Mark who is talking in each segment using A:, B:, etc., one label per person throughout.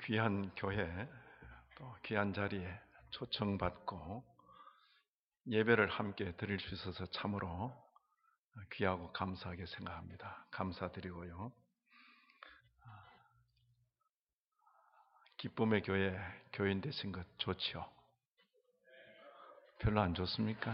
A: 귀한 교회 또 귀한 자리에 초청받고 예배를 함께 드릴 수 있어서 참으로 귀하고 감사하게 생각합니다. 감사드리고요. 기쁨의 교회 교인 되신 것 좋지요? 별로 안 좋습니까?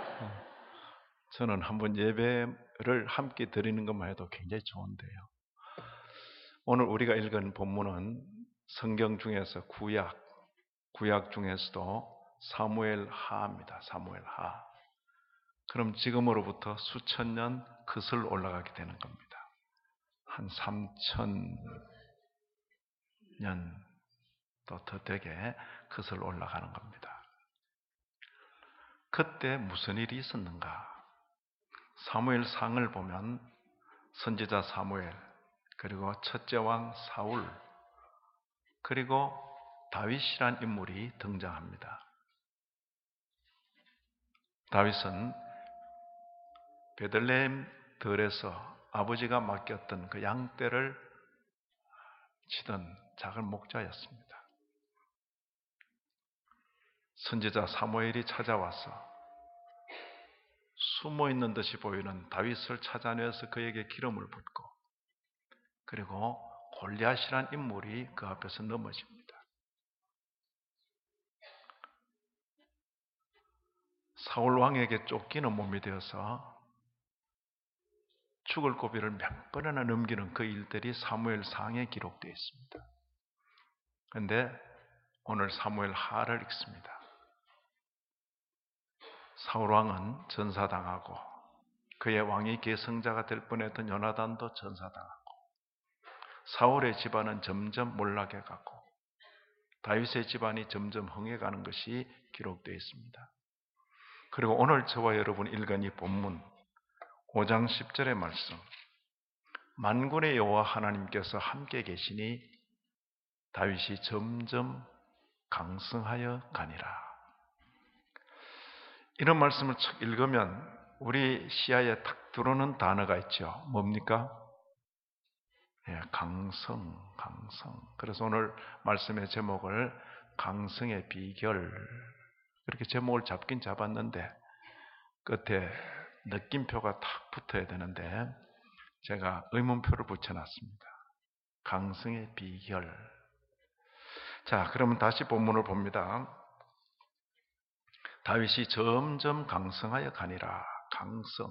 A: 저는 한번 예배를 함께 드리는 것만 해도 굉장히 좋은데요. 오늘 우리가 읽은 본문은 성경 중에서 구약 중에서도 사무엘하입니다. 사무엘하. 그럼 지금으로부터 수천 년 그슬 올라가게 되는 겁니다. 한 3,000년 또 더 되게 그슬 올라가는 겁니다. 그때 무슨 일이 있었는가? 사무엘상을 보면 선지자 사무엘, 그리고 첫째 왕 사울, 그리고 다윗이란 인물이 등장합니다. 다윗은 베들레헴 들에서 아버지가 맡겼던 그 양떼를 치던 작은 목자였습니다. 선지자 사무엘이 찾아와서 숨어있는 듯이 보이는 다윗을 찾아내서 그에게 기름을 붓고, 그리고 골리앗이란 인물이 그 앞에서 넘어집니다. 사울 왕에게 쫓기는 몸이 되어서 죽을 고비를 몇 번이나 넘기는 그 일들이 사무엘상에 기록되어 있습니다. 그런데 오늘 사무엘하를 읽습니다. 사울 왕은 전사당하고 그의 왕위 계승자가 될 뻔했던 요나단도 전사당하고 사울의 집안은 점점 몰락해가고 다윗의 집안이 점점 흥해가는 것이 기록되어 있습니다. 그리고 오늘 저와 여러분 읽은 이 본문 5장 10절의 말씀, 만군의 여호와 하나님께서 함께 계시니 다윗이 점점 강성하여 가니라. 이런 말씀을 쭉 읽으면 우리 시야에 탁 들어오는 단어가 있죠. 뭡니까? 강성. 그래서 오늘 말씀의 제목을 강성의 비결, 그렇게 제목을 잡긴 잡았는데 끝에 느낌표가 탁 붙어야 되는데 제가 의문표를 붙여놨습니다. 강성의 비결. 자, 그러면 다시 본문을 봅니다. 다윗이 점점 강성하여 가니라. 강성.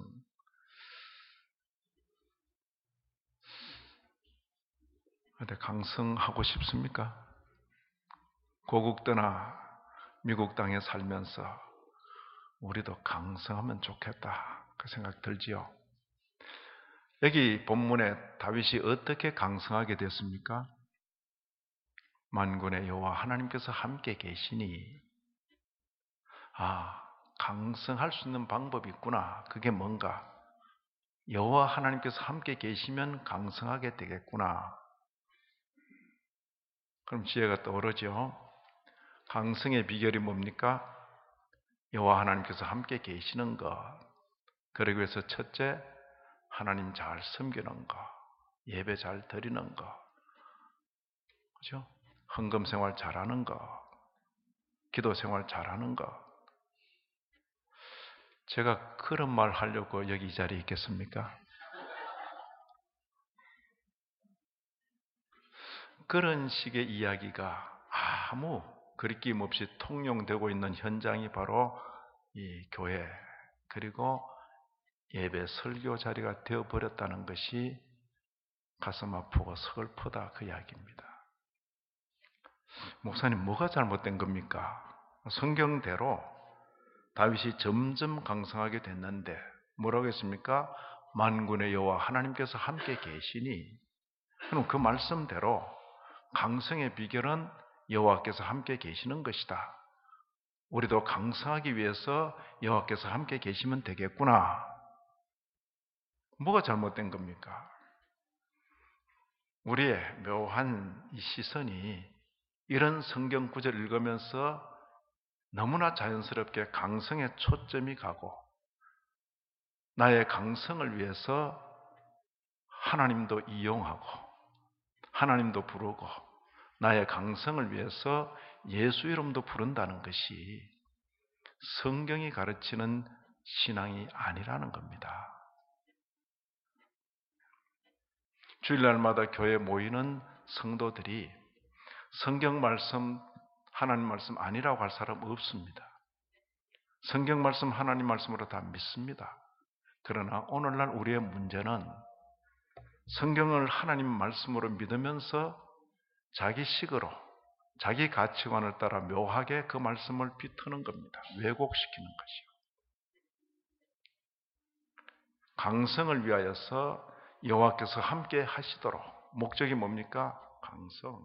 A: 근데 강성하고 싶습니까? 고국 떠나 미국 땅에 살면서 우리도 강성하면 좋겠다, 그 생각 들지요? 여기 본문에 다윗이 어떻게 강성하게 됐습니까? 만군의 여호와 하나님께서 함께 계시니, 강성할 수 있는 방법이 있구나. 그게 뭔가? 여호와 하나님께서 함께 계시면 강성하게 되겠구나. 그럼 지혜가 떠오르죠? 강성의 비결이 뭡니까? 여호와 하나님께서 함께 계시는 것. 그러기 위해서 첫째, 하나님 잘 섬기는 것, 예배 잘 드리는 것, 그죠? 헌금 생활 잘하는 것, 기도 생활 잘하는 것. 제가 그런 말 하려고 여기 이 자리에 있겠습니까? 그런 식의 이야기가 아무 거리낌 없이 통용되고 있는 현장이 바로 이 교회, 그리고 예배 설교 자리가 되어버렸다는 것이 가슴 아프고 서글프다, 그 이야기입니다. 목사님, 뭐가 잘못된 겁니까? 성경대로 다윗이 점점 강성하게 됐는데 뭐라고 했습니까? 만군의 여호와 하나님께서 함께 계시니, 그럼 그 말씀대로 강성의 비결은 여호와께서 함께 계시는 것이다. 우리도 강성하기 위해서 여호와께서 함께 계시면 되겠구나. 뭐가 잘못된 겁니까? 우리의 묘한 이 시선이 이런 성경 구절 읽으면서 너무나 자연스럽게 강성에 초점이 가고, 나의 강성을 위해서 하나님도 이용하고 하나님도 부르고 나의 강성을 위해서 예수 이름도 부른다는 것이 성경이 가르치는 신앙이 아니라는 겁니다. 주일날마다 교회에 모이는 성도들이 성경 말씀, 하나님 말씀 아니라고 할 사람 없습니다. 성경 말씀, 하나님 말씀으로 다 믿습니다. 그러나 오늘날 우리의 문제는 성경을 하나님 말씀으로 믿으면서 자기 식으로, 자기 가치관을 따라 묘하게 그 말씀을 비트는 겁니다. 왜곡시키는 것이요. 강성을 위하여서 여호와께서 함께 하시도록 목적이 뭡니까? 강성.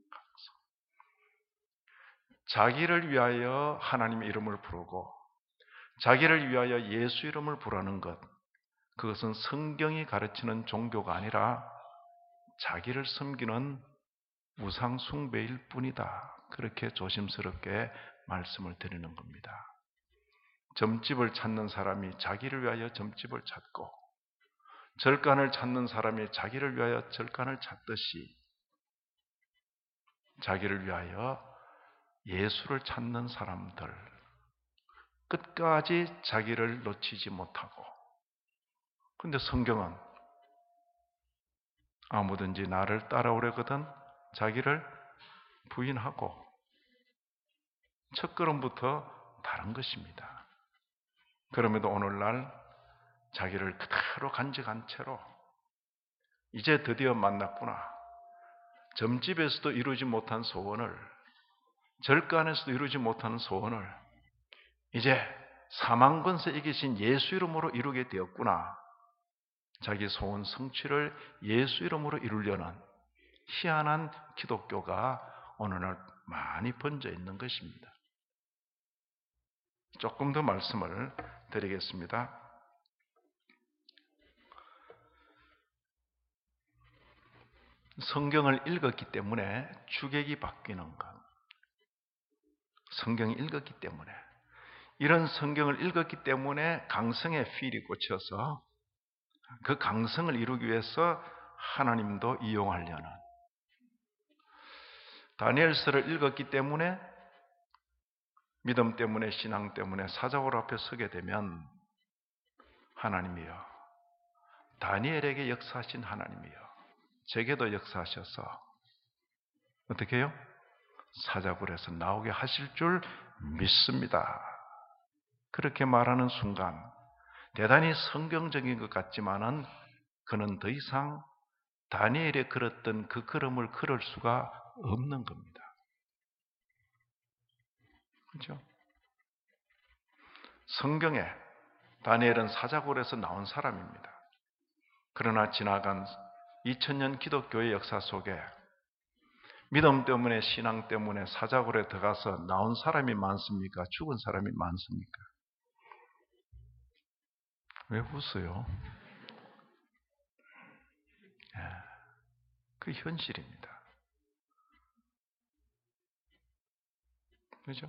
A: 자기를 위하여 하나님의 이름을 부르고 자기를 위하여 예수 이름을 부르는 것, 그것은 성경이 가르치는 종교가 아니라 자기를 섬기는 우상 숭배일 뿐이다. 그렇게 조심스럽게 말씀을 드리는 겁니다. 점집을 찾는 사람이 자기를 위하여 점집을 찾고 절간을 찾는 사람이 자기를 위하여 절간을 찾듯이 자기를 위하여 예수를 찾는 사람들, 끝까지 자기를 놓치지 못하고, 근데 성경은 아무든지 나를 따라오려거든 자기를 부인하고, 첫걸음부터 다른 것입니다. 그럼에도 오늘날 자기를 그대로 간직한 채로 이제 드디어 만났구나, 점집에서도 이루지 못한 소원을, 절간에서도 이루지 못하는 소원을 이제 사망권세 이기신 예수 이름으로 이루게 되었구나. 자기 소원 성취를 예수 이름으로 이루려는 희한한 기독교가 오늘날 많이 번져 있는 것입니다. 조금 더 말씀을 드리겠습니다. 성경을 읽었기 때문에 주객이 바뀌는 것. 성경을 읽었기 때문에, 이런 성경을 읽었기 때문에 강성의 필이 꽂혀서 그 강성을 이루기 위해서 하나님도 이용하려는, 다니엘서를 읽었기 때문에, 믿음 때문에, 신앙 때문에 사자굴 앞에 서게 되면 하나님이여, 다니엘에게 역사하신 하나님이여, 제게도 역사하셔서 어떻게 해요? 사자굴에서 나오게 하실 줄 믿습니다. 그렇게 말하는 순간 대단히 성경적인 것 같지만은 그는 더 이상 다니엘이 걸었던 그 걸음을 걸을 수가 없는 겁니다. 그렇죠? 성경에 다니엘은 사자굴에서 나온 사람입니다. 그러나 지나간 2000년 기독교의 역사 속에 믿음 때문에, 신앙 때문에 사자굴에 들어가서 나온 사람이 많습니까? 죽은 사람이 많습니까? 왜 웃어요? 그 현실입니다. 그렇죠?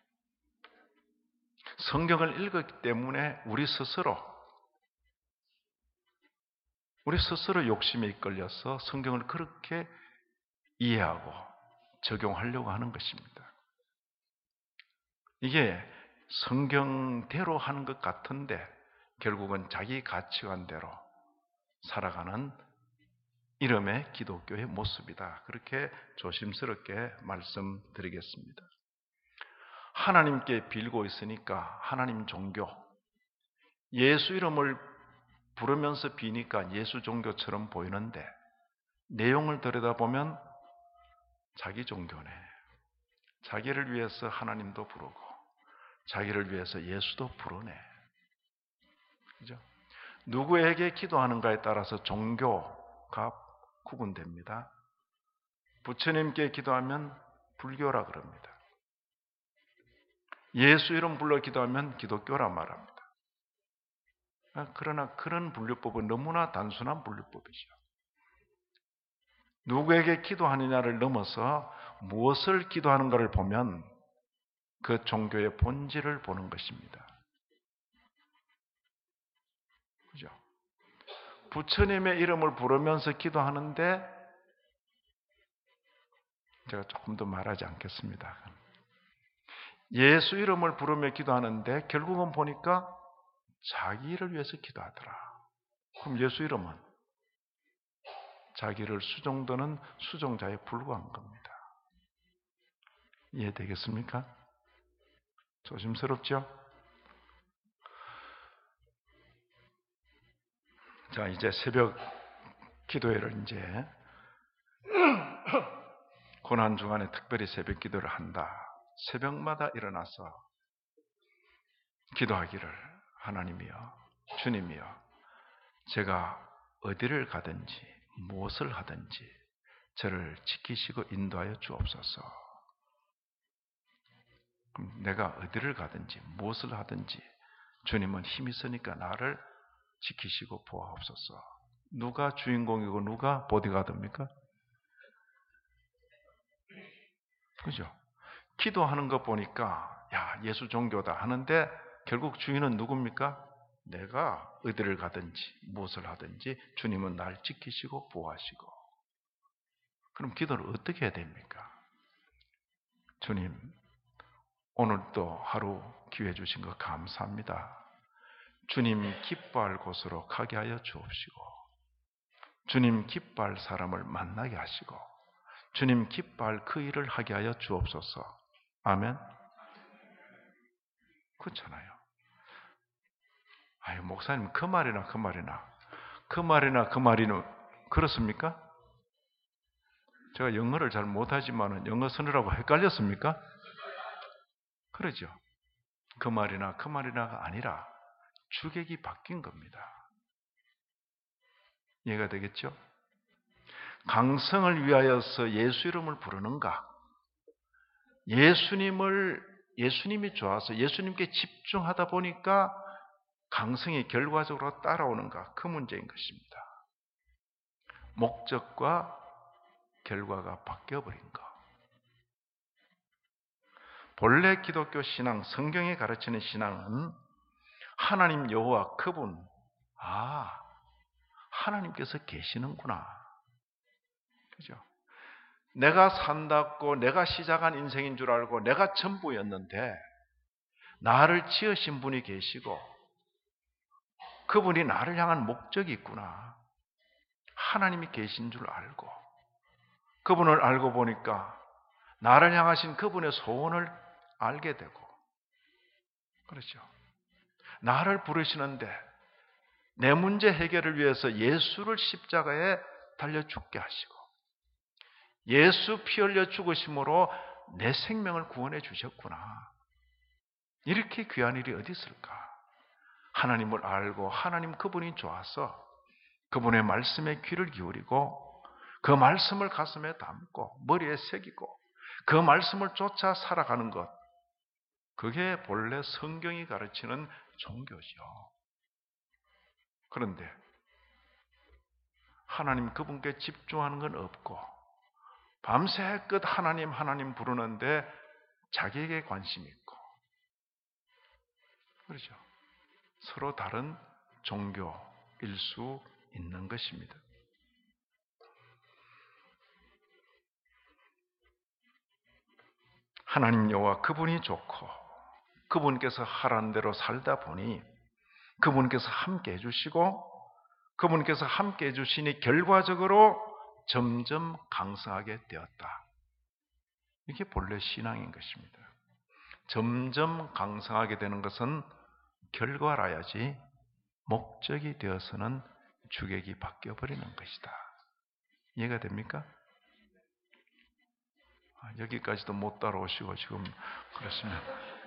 A: 성경을 읽었기 때문에 우리 스스로 욕심에 이끌려서 성경을 그렇게 이해하고 적용하려고 하는 것입니다. 이게 성경대로 하는 것 같은데 결국은 자기 가치관대로 살아가는 이름의 기독교의 모습이다. 그렇게 조심스럽게 말씀드리겠습니다. 하나님께 빌고 있으니까 하나님 종교, 예수 이름을 부르면서 비니까 예수 종교처럼 보이는데 내용을 들여다보면 자기 종교네. 자기를 위해서 하나님도 부르고 자기를 위해서 예수도 부르네. 그죠? 누구에게 기도하는가에 따라서 종교가 구분됩니다. 부처님께 기도하면 불교라 그럽니다. 예수 이름 불러 기도하면 기독교라 말합니다. 그러나 그런 분류법은 너무나 단순한 분류법이죠. 누구에게 기도하느냐를 넘어서 무엇을 기도하는가를 보면 그 종교의 본질을 보는 것입니다. 그죠? 부처님의 이름을 부르면서 기도하는데 제가 조금 더 말하지 않겠습니다. 예수 이름을 부르며 기도하는데 결국은 보니까 자기를 위해서 기도하더라. 그럼 예수 이름은 자기를 수종드는 수종자에 불과한 겁니다. 이해되겠습니까? 조심스럽죠? 자, 이제 새벽 기도회를 이제 고난 주간에 특별히 새벽 기도를 한다. 새벽마다 일어나서 기도하기를 하나님이여, 주님이여, 제가 어디를 가든지 무엇을 하든지 저를 지키시고 인도하여 주옵소서. 그럼 내가 어디를 가든지 무엇을 하든지 주님은 힘이 있으니까 나를 지키시고 보호하옵소서. 누가 주인공이고 누가 보디가드입니까? 그죠? 기도하는 거 보니까 야, 예수 종교다 하는데 결국 주인은 누굽니까? 내가 어디를 가든지 무엇을 하든지 주님은 날 지키시고 보호하시고. 그럼 기도를 어떻게 해야 됩니까? 주님, 오늘도 하루 기회 주신 거 감사합니다. 주님 기뻐할 곳으로 가게 하여 주옵시고, 주님 기뻐할 사람을 만나게 하시고, 주님 기뻐할 그 일을 하게 하여 주옵소서. 아멘. 그렇잖아요. 아유, 목사님 그 말이나 그렇습니까? 제가 영어를 잘 못하지만 영어 쓰느라고 헷갈렸습니까? 그러죠. 그 말이나가 아니라 주객이 바뀐 겁니다. 이해가 되겠죠? 강성을 위하여서 예수 이름을 부르는가? 예수님이 좋아서 예수님께 집중하다 보니까 강성이 결과적으로 따라오는가? 그 문제인 것입니다. 목적과 결과가 바뀌어버린 것. 본래 기독교 신앙, 성경이 가르치는 신앙은 하나님 여호와 그분, 하나님께서 계시는구나. 그죠? 내가 산다고 내가 시작한 인생인 줄 알고 내가 전부였는데 나를 지으신 분이 계시고 그분이 나를 향한 목적이 있구나. 하나님이 계신 줄 알고 그분을 알고 보니까 나를 향하신 그분의 소원을 알게 되고, 그렇죠. 나를 부르시는데 내 문제 해결을 위해서 예수를 십자가에 달려 죽게 하시고 예수 피 흘려 죽으심으로 내 생명을 구원해 주셨구나. 이렇게 귀한 일이 어디 있을까? 하나님을 알고 하나님 그분이 좋아서 그분의 말씀에 귀를 기울이고 그 말씀을 가슴에 담고 머리에 새기고 그 말씀을 쫓아 살아가는 것, 그게 본래 성경이 가르치는 종교죠. 그런데 하나님 그분께 집중하는 건 없고 밤새껏 하나님 부르는데 자기에게 관심이 있고, 그렇죠. 서로 다른 종교일 수 있는 것입니다. 하나님 여호와 그분이 좋고 그분께서 하라는 대로 살다 보니 그분께서 함께 해주시고 그분께서 함께 해주시니 결과적으로 점점 강성하게 되었다. 이게 본래 신앙인 것입니다. 점점 강성하게 되는 것은 결과라야지 목적이 되어서는 주객이 바뀌어버리는 것이다. 이해가 됩니까? 여기까지도 못 따라오시고 지금 그렇습니다.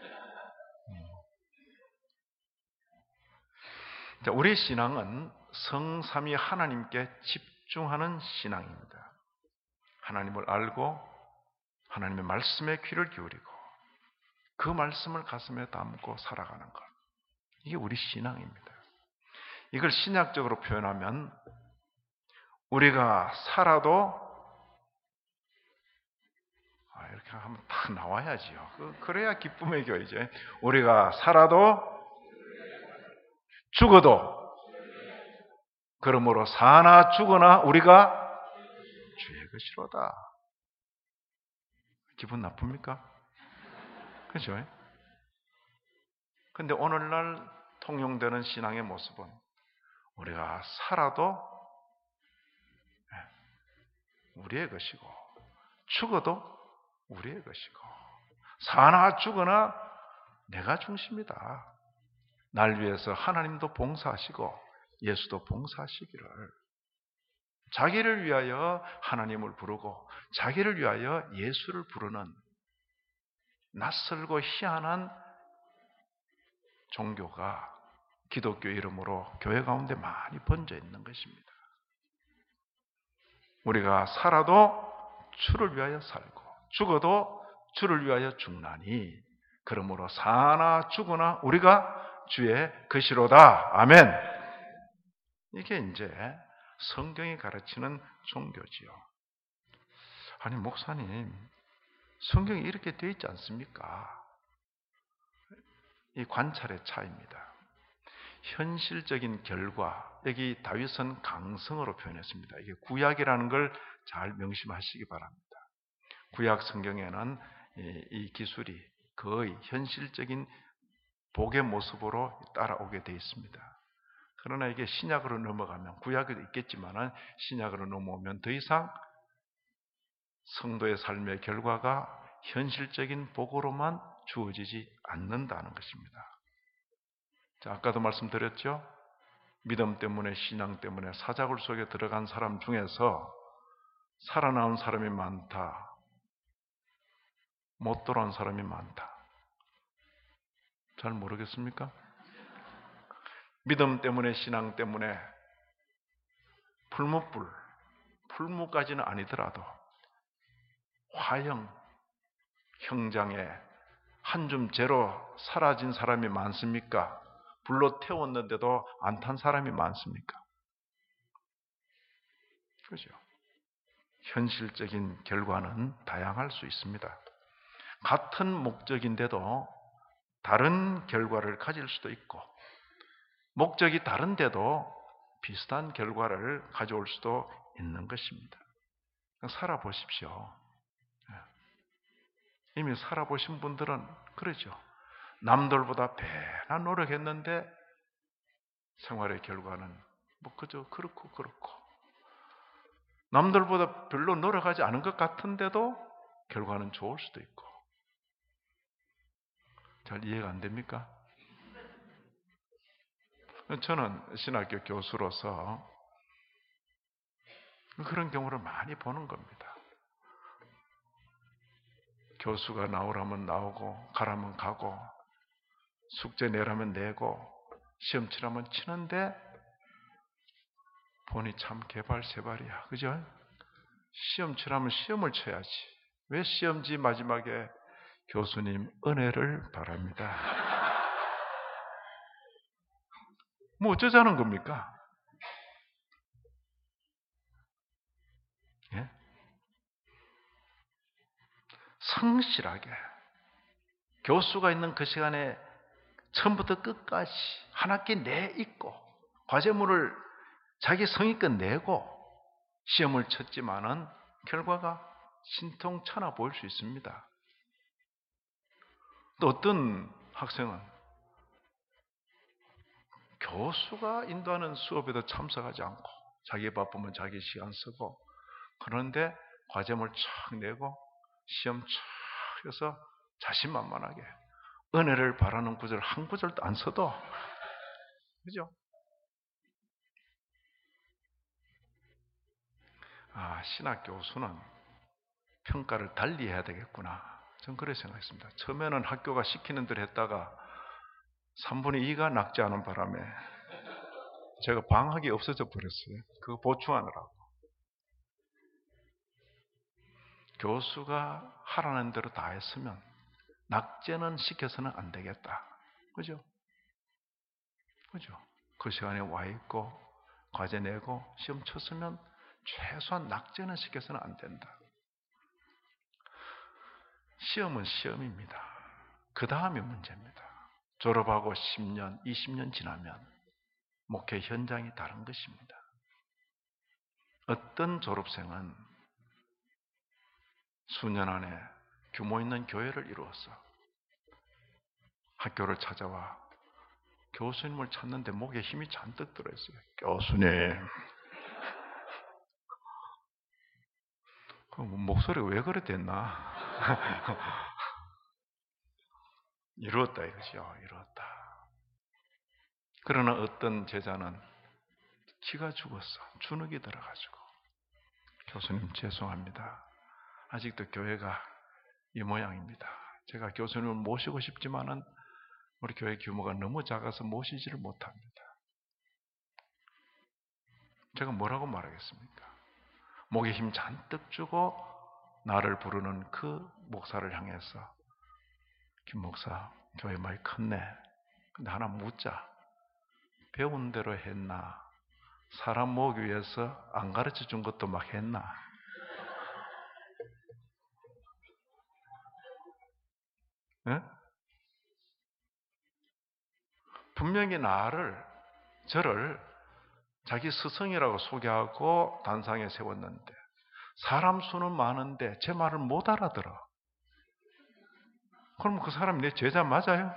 A: 자, 우리 신앙은 성삼위 하나님께 집중하는 신앙입니다. 하나님을 알고 하나님의 말씀에 귀를 기울이고 그 말씀을 가슴에 담고 살아가는 것, 이게 우리 신앙입니다. 이걸 신약적으로 표현하면 우리가 살아도 이렇게 하면 딱 나와야지요. 그래야 기쁨의 교회죠. 우리가 살아도 죽어도 그러므로 사나 죽으나 우리가 주의 것이로다. 기분 나쁩니까? 그죠? 근데 오늘날 통용되는 신앙의 모습은 우리가 살아도 우리의 것이고 죽어도 우리의 것이고 사나 죽으나 내가 중심이다. 날 위해서 하나님도 봉사하시고 예수도 봉사하시기를, 자기를 위하여 하나님을 부르고 자기를 위하여 예수를 부르는 낯설고 희한한 종교가 기독교 이름으로 교회 가운데 많이 번져 있는 것입니다. 우리가 살아도 주를 위하여 살고 죽어도 주를 위하여 죽나니 그러므로 사나 죽으나 우리가 주의 것이로다. 아멘. 이게 이제 성경이 가르치는 종교지요. 아니 목사님, 성경이 이렇게 되어 있지 않습니까? 이 관찰의 차이입니다. 현실적인 결과, 여기 다윗은 강성어로 표현했습니다. 이게 구약이라는 걸 잘 명심하시기 바랍니다. 구약 성경에는 이 기술이 거의 현실적인 복의 모습으로 따라오게 되어 있습니다. 그러나 이게 신약으로 넘어가면, 구약에도 있겠지만 신약으로 넘어오면 더 이상 성도의 삶의 결과가 현실적인 복으로만 주어지지 않는다는 것입니다. 자, 아까도 말씀드렸죠? 믿음 때문에, 신앙 때문에 사자굴 속에 들어간 사람 중에서 살아나온 사람이 많다, 못 돌아온 사람이 많다. 잘 모르겠습니까? 믿음 때문에, 신앙 때문에 풀무까지는 아니더라도 화형, 형장에 한 줌 재로 사라진 사람이 많습니까? 불로 태웠는데도 안 탄 사람이 많습니까? 그죠? 현실적인 결과는 다양할 수 있습니다. 같은 목적인데도 다른 결과를 가질 수도 있고, 목적이 다른데도 비슷한 결과를 가져올 수도 있는 것입니다. 살아보십시오. 이미 살아보신 분들은 그러죠. 남들보다 배나 노력했는데 생활의 결과는 뭐 그저 그렇고 남들보다 별로 노력하지 않은 것 같은데도 결과는 좋을 수도 있고. 잘 이해가 안 됩니까? 저는 신학교 교수로서 그런 경우를 많이 보는 겁니다. 교수가 나오라면 나오고 가라면 가고 숙제 내라면 내고 시험 치라면 치는데 보니 참 개발세발이야. 그죠? 시험 치라면 시험을 쳐야지. 왜 시험지 마지막에 교수님 은혜를 바랍니다. 뭐 어쩌자는 겁니까? 예? 성실하게 교수가 있는 그 시간에 처음부터 끝까지 한 학기 내 있고 과제물을 자기 성의껏 내고 시험을 쳤지만은 결과가 신통찮아 보일 수 있습니다. 또 어떤 학생은 교수가 인도하는 수업에도 참석하지 않고 자기 바쁘면 자기 시간 쓰고, 그런데 과제물 쫙 내고 시험 쫙 해서 자신만만하게 은혜를 바라는 구절 한 구절도 안 써도, 그죠? 신학 교수는 평가를 달리 해야 되겠구나. 전 그렇게 생각했습니다. 처음에는 학교가 시키는 대로 했다가 3분의 2가 낫지 않은 바람에 제가 방학이 없어져 버렸어요. 그거 보충하느라고. 교수가 하라는 대로 다 했으면 낙제는 시켜서는 안 되겠다. 그죠? 그죠? 그 시간에 와 있고 과제 내고 시험 쳤으면 최소한 낙제는 시켜서는 안 된다. 시험은 시험입니다. 그 다음이 문제입니다. 졸업하고 10년, 20년 지나면 목회 현장이 다른 것입니다. 어떤 졸업생은 수년 안에 규모 있는 교회를 이루었어. 학교를 찾아와 교수님을 찾는데 목에 힘이 잔뜩 들어있어요. 교수님. 목소리가 왜 그래 됐나? 이루었다 이거죠. 이루었다. 그러나 어떤 제자는 기가 죽었어. 주눅이 들어가지고. 교수님 죄송합니다. 아직도 교회가 이 모양입니다. 제가 교수님을 모시고 싶지만은 우리 교회 규모가 너무 작아서 모시지를 못합니다. 제가 뭐라고 말하겠습니까? 목에 힘 잔뜩 주고 나를 부르는 그 목사를 향해서 김 목사, 교회 많이 컸네. 근데 하나 묻자. 배운 대로 했나? 사람 모으기 위해서 안 가르쳐 준 것도 막 했나? 네? 분명히 저를 자기 스승이라고 소개하고 단상에 세웠는데 사람 수는 많은데 제 말을 못 알아들어. 그럼 그 사람이 내 제자 맞아요?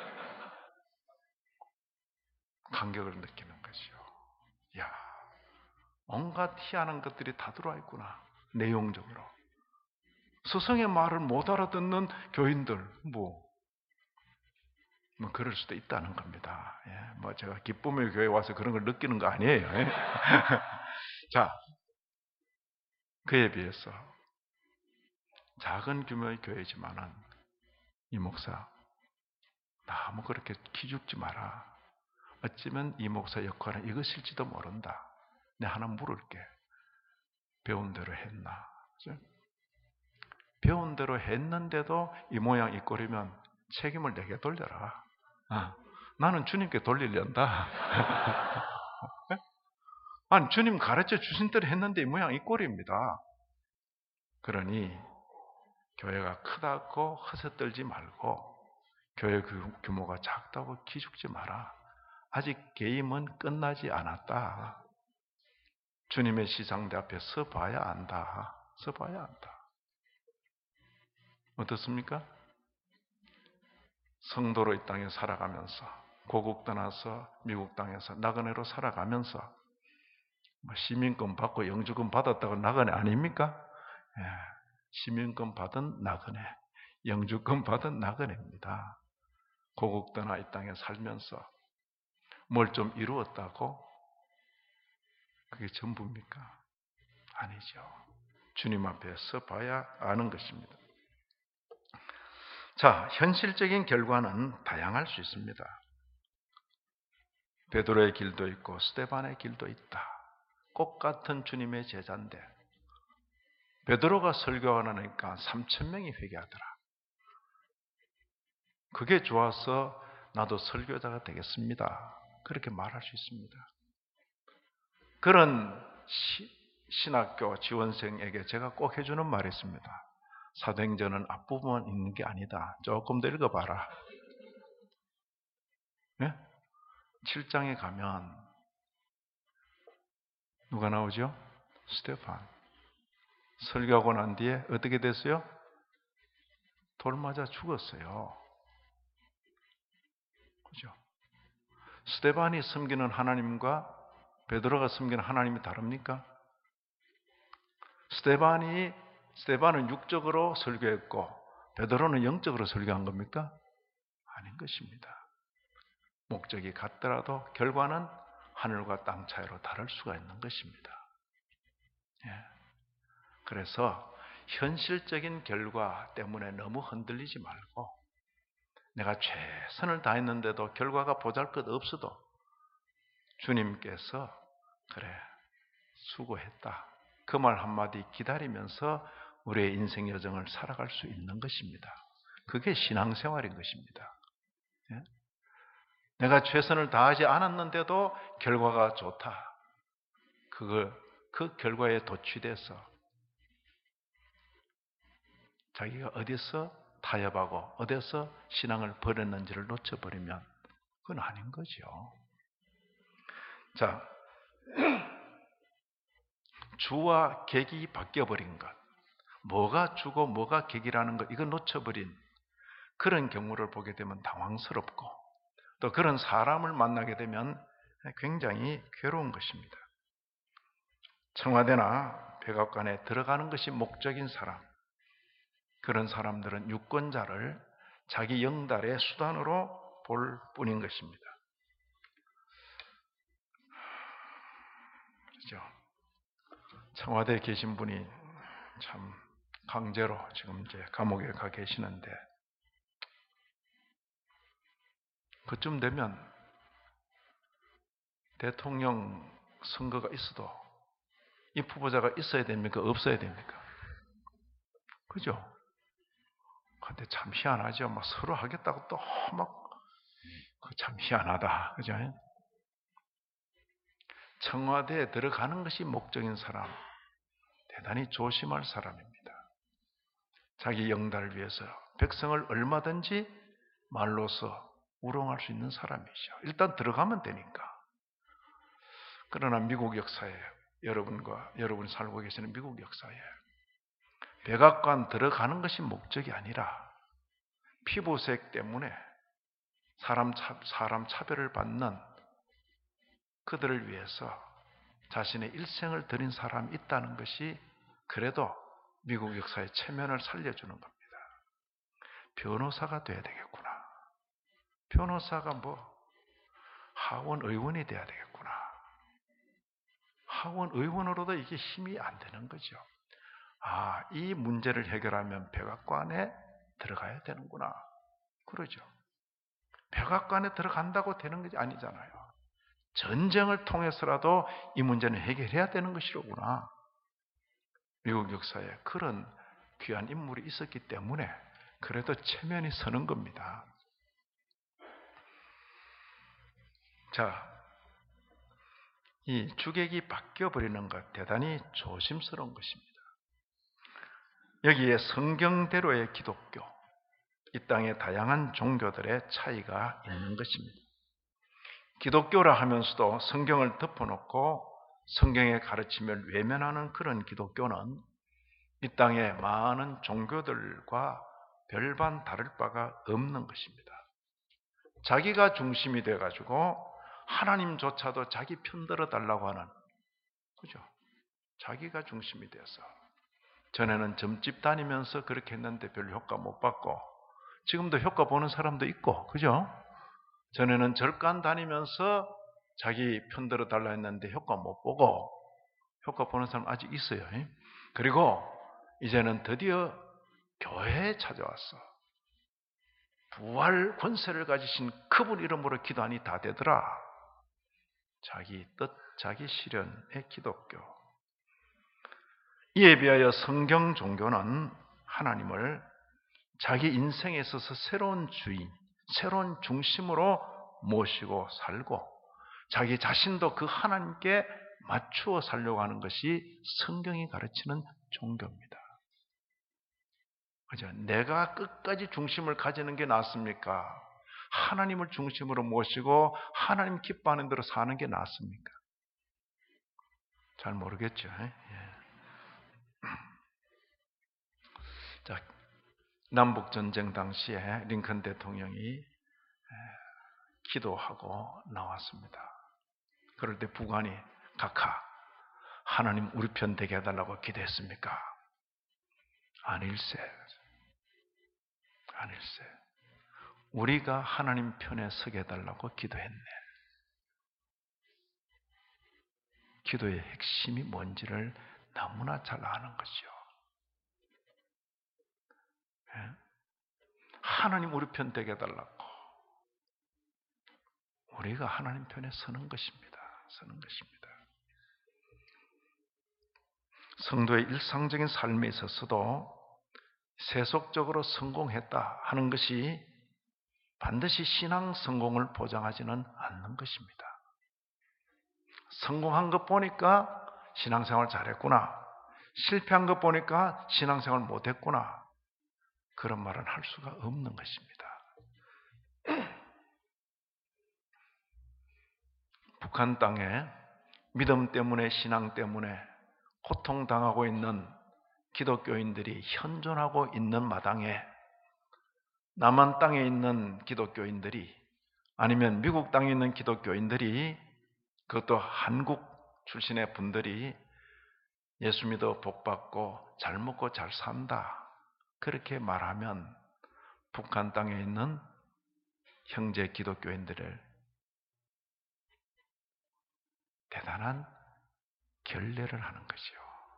A: 감격을 느끼는 것이요. 야, 온갖 희한한 것들이 다 들어와 있구나. 내용적으로. 스승의 말을 못 알아듣는 교인들, 뭐 그럴 수도 있다는 겁니다. 뭐 제가 기쁨의 교회 와서 그런 걸 느끼는 거 아니에요. 자, 그에 비해서 작은 규모의 교회지만은 이 목사 너무 그렇게 기죽지 마라. 어쩌면 이 목사 역할은 이것일지도 모른다. 내가 하나 물을게. 배운 대로 했나? 그죠? 배운 대로 했는데도 이 모양 이 꼴이면 책임을 내게 돌려라. 나는 주님께 돌리련다. 아니 주님 가르쳐 주신 대로 했는데 이 모양 이 꼴입니다. 그러니 교회가 크다고 허세떨지 말고 교회 규모가 작다고 기죽지 마라. 아직 게임은 끝나지 않았다. 주님의 시상대 앞에 서봐야 안다. 서봐야 안다. 어떻습니까? 성도로 이 땅에 살아가면서 고국 떠나서 미국 땅에서 나그네로 살아가면서 시민권 받고 영주권 받았다고 나그네 아닙니까? 예, 시민권 받은 나그네, 영주권 받은 나그네입니다. 고국 떠나 이 땅에 살면서 뭘 좀 이루었다고? 그게 전부입니까? 아니죠. 주님 앞에 서봐야 아는 것입니다. 자, 현실적인 결과는 다양할 수 있습니다. 베드로의 길도 있고 스데반의 길도 있다. 똑같은 주님의 제자인데 베드로가 설교하니까 3,000명이 회개하더라. 그게 좋아서 나도 설교자가 되겠습니다. 그렇게 말할 수 있습니다. 그런 신학교 지원생에게 제가 꼭 해주는 말이 있습니다. 사도행전은 앞부분만 있는 게 아니다. 조금 더 읽어봐라. 네? 7장에 가면 누가 나오죠? 스테판. 설교하고 난 뒤에 어떻게 됐어요? 돌 맞아 죽었어요. 그죠? 스테반이 섬기는 하나님과 베드로가 섬기는 하나님이 다릅니까? 스테반은 육적으로 설교했고 베드로는 영적으로 설교한 겁니까? 아닌 것입니다. 목적이 같더라도 결과는 하늘과 땅 차이로 다를 수가 있는 것입니다. 그래서 현실적인 결과 때문에 너무 흔들리지 말고 내가 최선을 다했는데도 결과가 보잘것없어도 주님께서 그래 수고했다. 그 말 한마디 기다리면서 우리의 인생 여정을 살아갈 수 있는 것입니다. 그게 신앙생활인 것입니다. 내가 최선을 다하지 않았는데도 결과가 좋다. 그 결과에 도취돼서 자기가 어디서 타협하고 어디서 신앙을 버렸는지를 놓쳐버리면 그건 아닌 거죠. 자, 주와 객이 바뀌어버린 것. 뭐가 주고 뭐가 객이라는 것, 이거 놓쳐버린 그런 경우를 보게 되면 당황스럽고, 또 그런 사람을 만나게 되면 굉장히 괴로운 것입니다. 청와대나 백악관에 들어가는 것이 목적인 사람, 그런 사람들은 유권자를 자기 영달의 수단으로 볼 뿐인 것입니다. 그렇죠? 청와대에 계신 분이 참 강제로 지금 이제 감옥에 가 계시는데, 그쯤 되면 대통령 선거가 있어도 이 후보자가 있어야 됩니까? 없어야 됩니까? 그죠? 근데 참 희한하죠. 막 서로 하겠다고 또 막, 참 희한하다. 그죠? 청와대에 들어가는 것이 목적인 사람, 대단히 조심할 사람입니다. 자기 영달을 위해서 백성을 얼마든지 말로서 우롱할 수 있는 사람이죠. 일단 들어가면 되니까. 그러나 미국 역사에, 여러분이 살고 계시는 미국 역사에 백악관 들어가는 것이 목적이 아니라 피부색 때문에 사람 차별을 받는 그들을 위해서 자신의 일생을 드린 사람이 있다는 것이 그래도 미국 역사의 체면을 살려주는 겁니다. 변호사가 돼야 되겠구나. 변호사가 하원 의원이 돼야 되겠구나. 하원 의원으로도 이게 힘이 안 되는 거죠. 이 문제를 해결하면 백악관에 들어가야 되는구나. 그러죠. 백악관에 들어간다고 되는 것이 아니잖아요. 전쟁을 통해서라도 이 문제는 해결해야 되는 것이로구나. 미국 역사에 그런 귀한 인물이 있었기 때문에 그래도 체면이 서는 겁니다. 자, 이 주객이 바뀌어버리는 것, 대단히 조심스러운 것입니다. 여기에 성경대로의 기독교, 이 땅의 다양한 종교들의 차이가 있는 것입니다. 기독교라 하면서도 성경을 덮어놓고 성경의 가르침을 외면하는 그런 기독교는 이 땅의 많은 종교들과 별반 다를 바가 없는 것입니다. 자기가 중심이 돼가지고 하나님조차도 자기 편들어 달라고 하는, 그죠? 자기가 중심이 돼서 전에는 점집 다니면서 그렇게 했는데 별로 효과 못 받고, 지금도 효과 보는 사람도 있고, 그죠? 전에는 절간 다니면서 자기 편들어 달라 했는데 효과 못 보고 효과 보는 사람 아직 있어요. 그리고 이제는 드디어 교회에 찾아왔어. 부활 권세를 가지신 그분 이름으로 기도하니 다 되더라. 자기 뜻, 자기 실현의 기독교. 이에 비하여 성경 종교는 하나님을 자기 인생에 있어서 새로운 주인, 새로운 중심으로 모시고 살고 자기 자신도 그 하나님께 맞추어 살려고 하는 것이 성경이 가르치는 종교입니다. 그죠? 내가 끝까지 중심을 가지는 게 낫습니까? 하나님을 중심으로 모시고 하나님 기뻐하는 대로 사는 게 낫습니까? 잘 모르겠죠. 자, 남북전쟁 당시에 링컨 대통령이 기도하고 나왔습니다. 그럴 때 북한이 각하, 하나님 우리 편 되게 해달라고 기도했습니까? 아닐세. 우리가 하나님 편에 서게 해달라고 기도했네. 기도의 핵심이 뭔지를 너무나 잘 아는 거죠. 하나님 우리 편 되게 해달라고. 우리가 하나님 편에 서는 것입니다. 성도의 일상적인 삶에 있어서도 세속적으로 성공했다 하는 것이 반드시 신앙 성공을 보장하지는 않는 것입니다. 성공한 것 보니까 신앙생활 잘했구나. 실패한 것 보니까 신앙생활 못했구나. 그런 말은 할 수가 없는 것입니다. 북한 땅에 믿음 때문에 신앙 때문에 고통당하고 있는 기독교인들이 현존하고 있는 마당에 남한 땅에 있는 기독교인들이 아니면 미국 땅에 있는 기독교인들이 그것도 한국 출신의 분들이 예수 믿어 복받고 잘 먹고 잘 산다 그렇게 말하면 북한 땅에 있는 형제 기독교인들을 대단한 결례를 하는 것이요.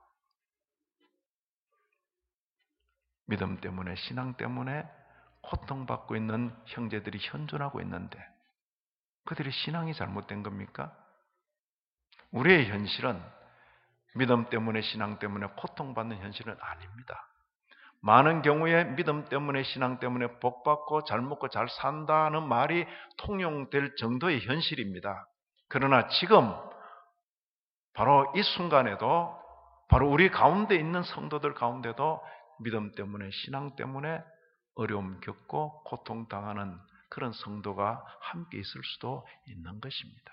A: 믿음 때문에 신앙 때문에 고통받고 있는 형제들이 현존하고 있는데 그들의 신앙이 잘못된 겁니까? 우리의 현실은 믿음 때문에 신앙 때문에 고통받는 현실은 아닙니다. 많은 경우에 믿음 때문에 신앙 때문에 복받고 잘 먹고 잘 산다는 말이 통용될 정도의 현실입니다. 그러나 지금 바로 이 순간에도 바로 우리 가운데 있는 성도들 가운데도 믿음 때문에 신앙 때문에 어려움 겪고 고통당하는 그런 성도가 함께 있을 수도 있는 것입니다.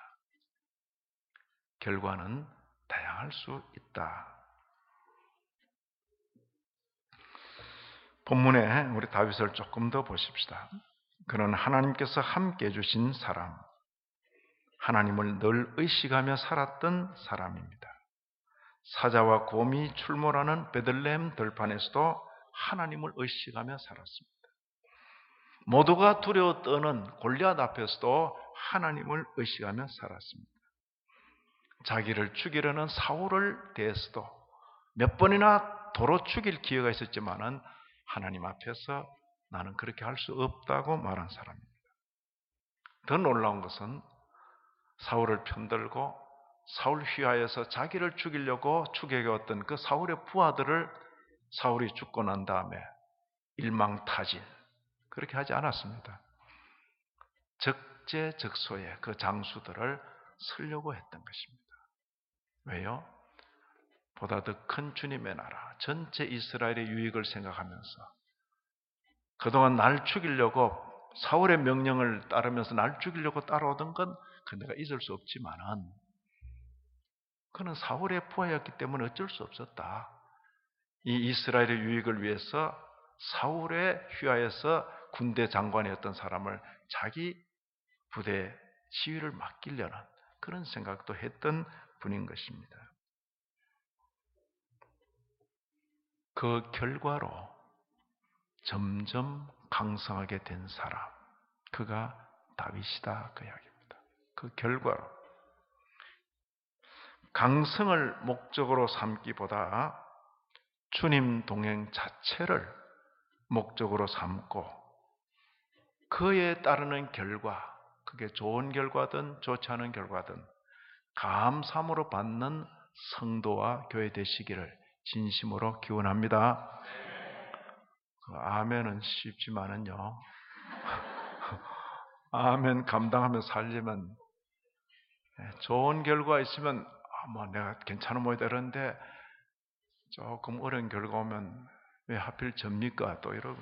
A: 결과는 다양할 수 있다. 본문에 우리 다윗을 조금 더 보십시다. 그는 하나님께서 함께 해주신 사람, 하나님을 늘 의식하며 살았던 사람입니다. 사자와 곰이 출몰하는 베들레헴 들판에서도 하나님을 의식하며 살았습니다. 모두가 두려워 떠는 골리앗 앞에서도 하나님을 의식하며 살았습니다. 자기를 죽이려는 사울을 대해서도 몇 번이나 도로 죽일 기회가 있었지만은 하나님 앞에서 나는 그렇게 할 수 없다고 말한 사람입니다. 더 놀라운 것은 사울을 편들고 사울 휘하에서 자기를 죽이려고 추격해왔던 그 사울의 부하들을 사울이 죽고 난 다음에 일망타진 그렇게 하지 않았습니다. 적재적소에 그 장수들을 쓰려고 했던 것입니다. 왜요? 보다 더 큰 주님의 나라, 전체 이스라엘의 유익을 생각하면서 그동안 날 죽이려고 사울의 명령을 따르면서 날 죽이려고 따라오던 건 내가 잊을 수 없지만은 그는 사울의 부하였기 때문에 어쩔 수 없었다. 이 이스라엘의 유익을 위해서 사울의 휘하에서 군대 장관이었던 사람을 자기 부대 지휘를 맡기려는 그런 생각도 했던 분인 것입니다. 그 결과로 점점 강성하게 된 사람, 그가 다윗이다 그 이야기입니다. 그 결과로 강성을 목적으로 삼기보다 주님 동행 자체를 목적으로 삼고 그에 따르는 결과, 그게 좋은 결과든 좋지 않은 결과든 감사함으로 받는 성도와 교회 되시기를 진심으로 기원합니다. 아멘은 쉽지만은요. 아멘 감당하며 살려면 좋은 결과 있으면 내가 괜찮은 모양이다 이러는데 조금 어려운 결과 오면 왜 하필 접니까? 또 이러고.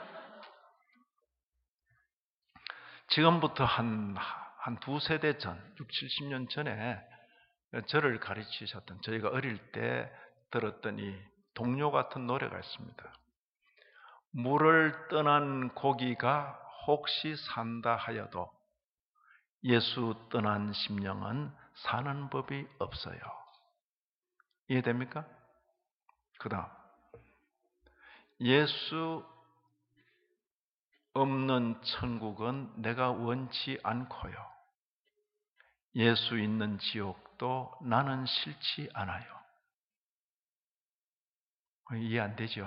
A: 지금부터 한 두세 대 전, 60, 70년 전에 저를 가르치셨던 저희가 어릴 때 들었던 이 동요 같은 노래가 있습니다. 물을 떠난 고기가 혹시 산다 하여도 예수 떠난 심령은 사는 법이 없어요. 이해됩니까? 그 다음 예수 없는 천국은 내가 원치 않고요. 예수 있는 지옥도 나는 싫지 않아요. 이해 안 되죠?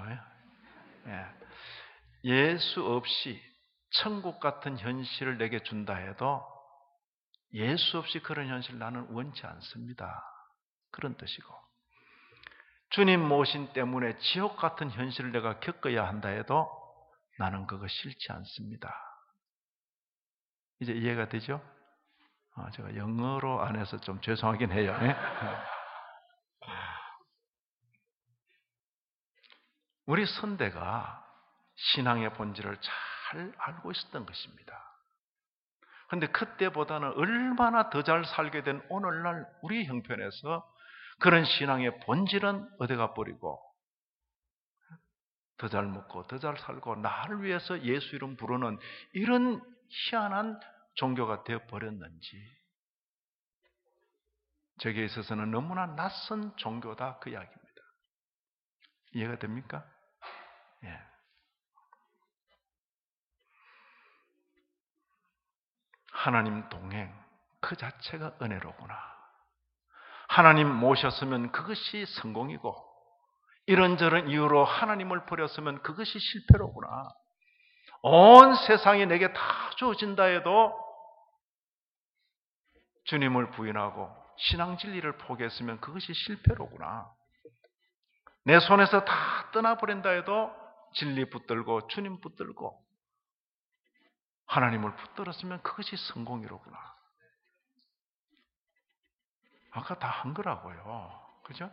A: 예수 없이 천국 같은 현실을 내게 준다 해도 예수 없이 그런 현실 나는 원치 않습니다. 그런 뜻이고 주님 모신 때문에 지옥 같은 현실을 내가 겪어야 한다 해도 나는 그거 싫지 않습니다. 이제 이해가 되죠? 제가 영어로 안 해서 좀 죄송하긴 해요. 우리 선대가 신앙의 본질을 잘 알고 있었던 것입니다. 그런데 그때보다는 얼마나 더 잘 살게 된 오늘날 우리 형편에서 그런 신앙의 본질은 어디가 버리고 더 잘 먹고 더 잘 살고 나를 위해서 예수 이름 부르는 이런 희한한 종교가 되어버렸는지, 저게 있어서는 너무나 낯선 종교다, 그 이야기입니다. 이해가 됩니까? 예. 하나님 동행 그 자체가 은혜로구나. 하나님 모셨으면 그것이 성공이고, 이런저런 이유로 하나님을 버렸으면 그것이 실패로구나. 온 세상이 내게 다 주어진다 해도 주님을 부인하고 신앙 진리를 포기했으면 그것이 실패로구나. 내 손에서 다 떠나버린다 해도 진리 붙들고 주님 붙들고 하나님을 붙들었으면 그것이 성공이로구나. 아까 다 한 거라고요. 그죠?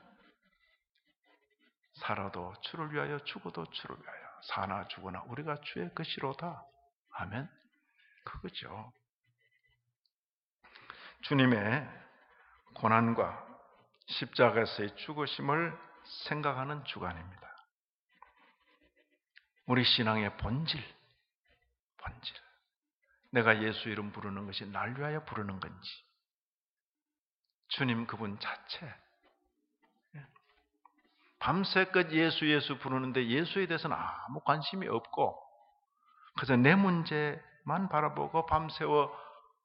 A: 살아도 주를 위하여, 죽어도 주를 위하여. 사나 죽으나 우리가 주의 것이로다. 아멘. 그거죠. 주님의 고난과 십자가에서의 죽으심을 생각하는 주간입니다. 우리 신앙의 본질. 내가 예수 이름 부르는 것이 날 위하여 부르는 건지, 주님 그분 자체. 밤새껏 예수 부르는데 예수에 대해서는 아무 관심이 없고 그래서 내 문제만 바라보고 밤새워.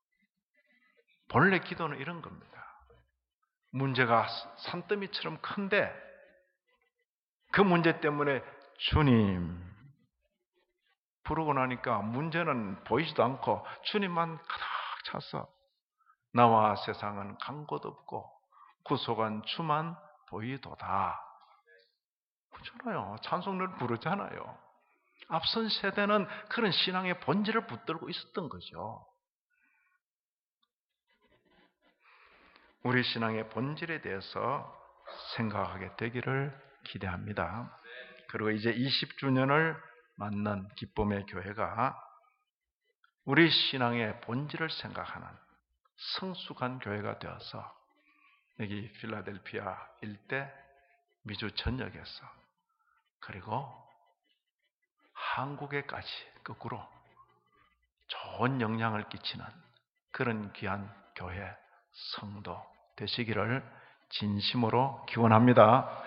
A: 본래 기도는 이런 겁니다. 문제가 산더미처럼 큰데 그 문제 때문에 주님 부르고 나니까 문제는 보이지도 않고 주님만 가득 차서 나와 세상은 간 곳 없고 구속한 주만 보이도다. 그렇잖아요. 찬송을 부르잖아요. 앞선 세대는 그런 신앙의 본질을 붙들고 있었던 거죠. 우리 신앙의 본질에 대해서 생각하게 되기를 기대합니다. 그리고 이제 20주년을 맞는 기쁨의 교회가 우리 신앙의 본질을 생각하는 성숙한 교회가 되어서 여기 필라델피아 일대 미주 전역에서 그리고 한국에까지 거꾸로 좋은 영향을 끼치는 그런 귀한 교회, 성도 되시기를 진심으로 기원합니다.